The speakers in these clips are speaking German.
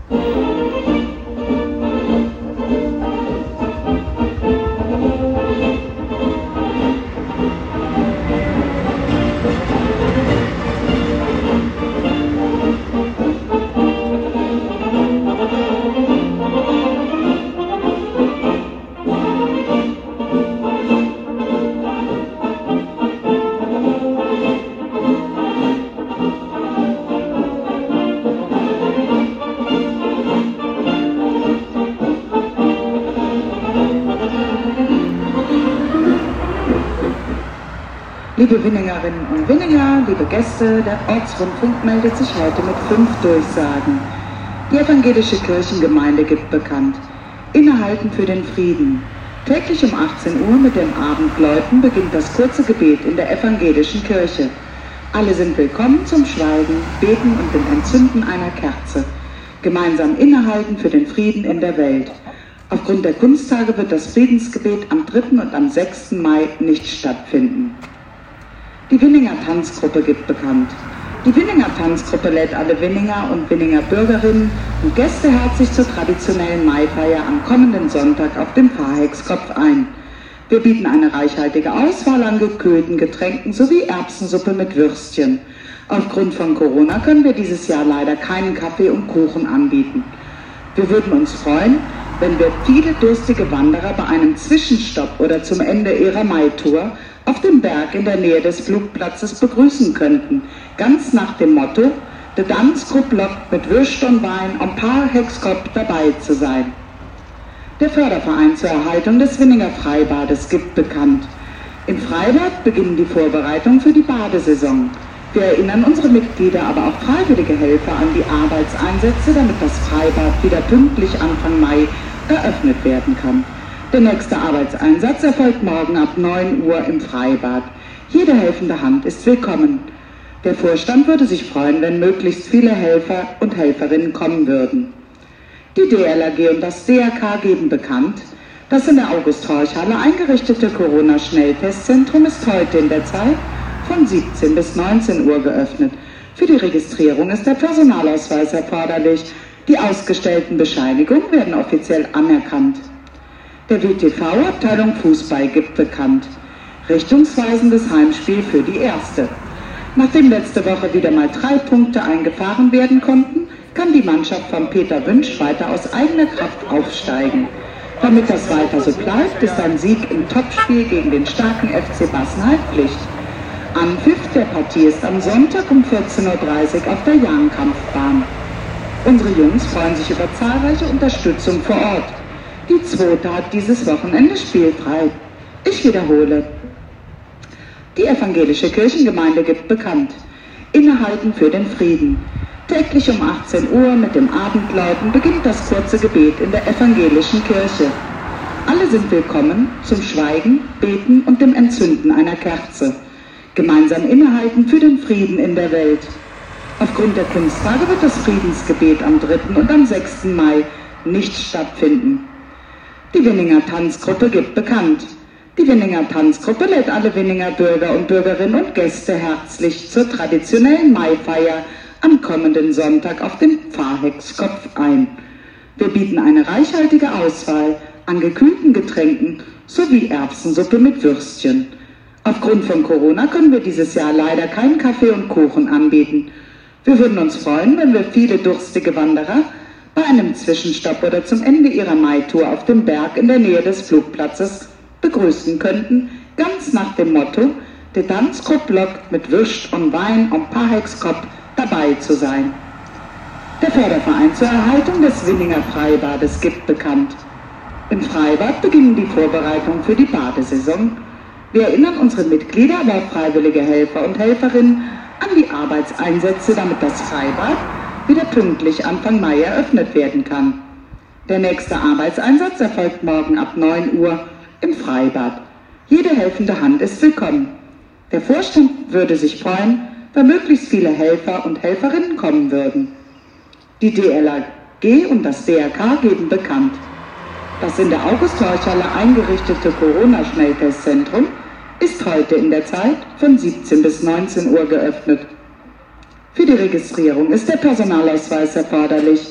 Liebe Winningerinnen und Winninger, liebe Gäste, der Ortsrundfunk meldet sich heute mit 5 Durchsagen. Die evangelische Kirchengemeinde gibt bekannt: Innehalten für den Frieden. Täglich um 18 Uhr mit dem Abendläuten beginnt das kurze Gebet in der evangelischen Kirche. Alle sind willkommen zum Schweigen, Beten und dem Entzünden einer Kerze. Gemeinsam innehalten für den Frieden in der Welt. Aufgrund der Kunsttage wird das Friedensgebet am 3. und am 6. Mai nicht stattfinden. Die Winninger Tanzgruppe gibt bekannt: Die Winninger Tanzgruppe lädt alle Winninger und Winninger Bürgerinnen und Gäste herzlich zur traditionellen Maifeier am kommenden Sonntag auf dem Pfarrhexkopf ein. Wir bieten eine reichhaltige Auswahl an gekühlten Getränken sowie Erbsensuppe mit Würstchen. Aufgrund von Corona können wir dieses Jahr leider keinen Kaffee und Kuchen anbieten. Wir würden uns freuen, wenn wir viele durstige Wanderer bei einem Zwischenstopp oder zum Ende ihrer Maitour auf dem Berg in der Nähe des Flugplatzes begrüßen könnten, ganz nach dem Motto: De Danskop lockt mit Würst und Wein am Pfarrhexkopf dabei zu sein. Der Förderverein zur Erhaltung des Winninger Freibades gibt bekannt: Im Freibad beginnen die Vorbereitungen für die Badesaison. Wir erinnern unsere Mitglieder, aber auch freiwillige Helfer an die Arbeitseinsätze, damit das Freibad wieder pünktlich Anfang Mai eröffnet werden kann. Der nächste Arbeitseinsatz erfolgt morgen ab 9 Uhr im Freibad. Jede helfende Hand ist willkommen. Der Vorstand würde sich freuen, wenn möglichst viele Helfer und Helferinnen kommen würden. Die DLRG und das DRK geben bekannt: Das in der August-Horch-Halle eingerichtete Corona-Schnelltestzentrum ist heute in der Zeit von 17 bis 19 Uhr geöffnet. Für die Registrierung ist der Personalausweis erforderlich. Die ausgestellten Bescheinigungen werden offiziell anerkannt. Der WTV-Abteilung Fußball gibt bekannt: Richtungsweisendes Heimspiel für die Erste. Nachdem letzte Woche wieder mal 3 Punkte eingefahren werden konnten, kann die Mannschaft von Peter Wünsch weiter aus eigener Kraft aufsteigen. Damit das weiter so bleibt, ist ein Sieg im Topspiel gegen den starken FC Bassenheim Pflicht. Anpfiff der Partie ist am Sonntag um 14:30 Uhr auf der Jahnkampfbahn. Unsere Jungs freuen sich über zahlreiche Unterstützung vor Ort. Die Zweite hat dieses Wochenende spielfrei. Ich wiederhole: Die evangelische Kirchengemeinde gibt bekannt: Innehalten für den Frieden. Täglich um 18 Uhr mit dem Abendläuten beginnt das kurze Gebet in der evangelischen Kirche. Alle sind willkommen zum Schweigen, Beten und dem Entzünden einer Kerze. Gemeinsam innehalten für den Frieden in der Welt. Aufgrund der Kunsttage wird das Friedensgebet am 3. und am 6. Mai nicht stattfinden. Die Winninger Tanzgruppe gibt bekannt: Die Winninger Tanzgruppe lädt alle Winninger Bürger und Bürgerinnen und Gäste herzlich zur traditionellen Maifeier am kommenden Sonntag auf dem Pfarrhexkopf ein. Wir bieten eine reichhaltige Auswahl an gekühlten Getränken sowie Erbsensuppe mit Würstchen. Aufgrund von Corona können wir dieses Jahr leider keinen Kaffee und Kuchen anbieten. Wir würden uns freuen, wenn wir viele durstige Wanderer bei einem Zwischenstopp oder zum Ende ihrer Maitour auf dem Berg in der Nähe des Flugplatzes begrüßen könnten, ganz nach dem Motto: De Danskop lockt mit Würst und Wein am Pfarrhexkopf dabei zu sein. Der Förderverein zur Erhaltung des Winninger Freibades gibt bekannt: Im Freibad beginnen die Vorbereitungen für die Badesaison. Wir erinnern unsere Mitglieder, aber auch freiwillige Helfer und Helferinnen an die Arbeitseinsätze, damit das Freibad wieder pünktlich Anfang Mai eröffnet werden kann. Der nächste Arbeitseinsatz erfolgt morgen ab 9 Uhr im Freibad. Jede helfende Hand ist willkommen. Der Vorstand würde sich freuen, wenn möglichst viele Helfer und Helferinnen kommen würden. Die DLRG und das DRK geben bekannt: Das in der August-Horch-Halle eingerichtete Corona-Schnelltestzentrum ist heute in der Zeit von 17 bis 19 Uhr geöffnet. Für die Registrierung ist der Personalausweis erforderlich.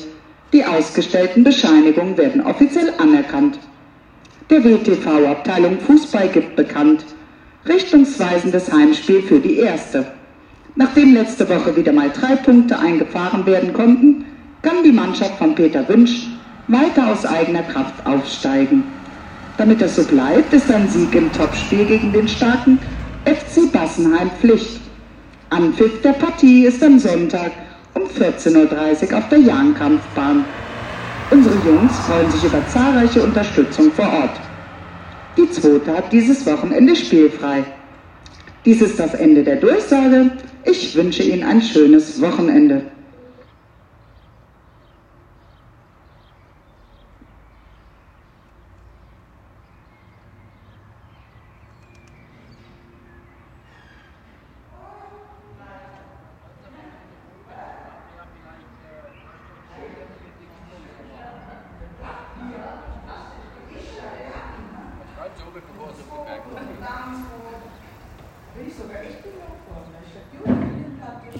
Die ausgestellten Bescheinigungen werden offiziell anerkannt. Der WTV-Abteilung Fußball gibt bekannt: richtungsweisendes Heimspiel für die Erste. Nachdem letzte Woche wieder mal 3 Punkte eingefahren werden konnten, kann die Mannschaft von Peter Wünsch weiter aus eigener Kraft aufsteigen. Damit das so bleibt, ist ein Sieg im Topspiel gegen den starken FC Bassenheim Pflicht. Anpfiff der Partie ist am Sonntag um 14:30 Uhr auf der Jahnkampfbahn. Unsere Jungs freuen sich über zahlreiche Unterstützung vor Ort. Die Zweite hat dieses Wochenende spielfrei. Dies ist das Ende der Durchsage. Ich wünsche Ihnen ein schönes Wochenende. Bin ich sogar echt gelaufen worden.